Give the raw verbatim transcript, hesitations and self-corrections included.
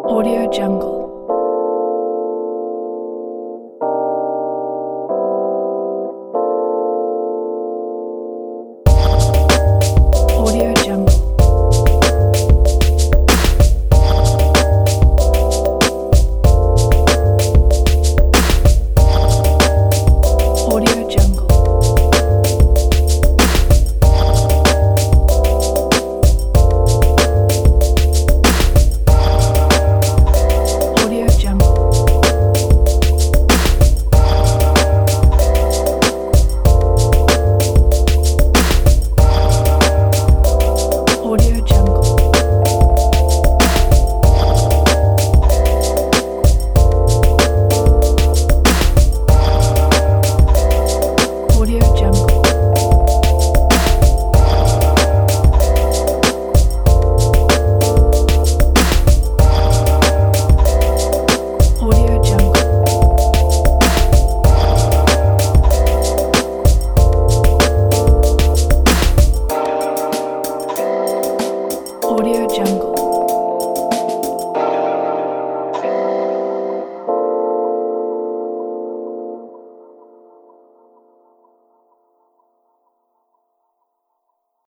Audio Jungle. Audio Jungle. Audio Jungle. Audio Jungle. Audio Jungle. Audio Jungle. Audio Jungle. Audio Jungle.